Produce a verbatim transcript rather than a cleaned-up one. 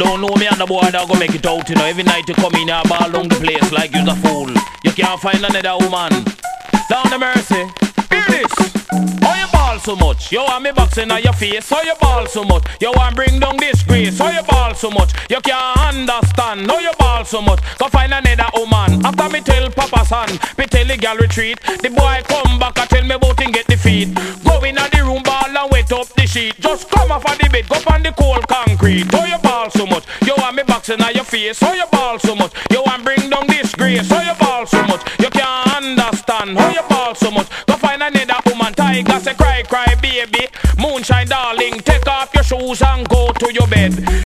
don't know me and the boy that go make it out, you know. Every night you come in and ball down the place like you's a fool. You can't find another woman. Down the mercy. Hear this. Oh, you ball so much. You want me boxing on your face. Oh, you ball so much. You want bring down disgrace. Oh, you ball so much. You can't understand. Oh, you ball so much. Go find another woman. After me tell Papa son, me tell the girl retreat. The boy come back and tell me about him get the feet. Go in the room, ball and wet up the sheet. Just come off of the bed, go on the cold concrete. Oh, you ball so much. You want me boxing on your face. Oh, you ball so much. You want bring down disgrace. Oh, you ball so much. You can't understand. Oh, you ball so much. Go find another woman. Tiger say cry, cry, baby. Moonshine, darling. Take off your shoes and go to your bed.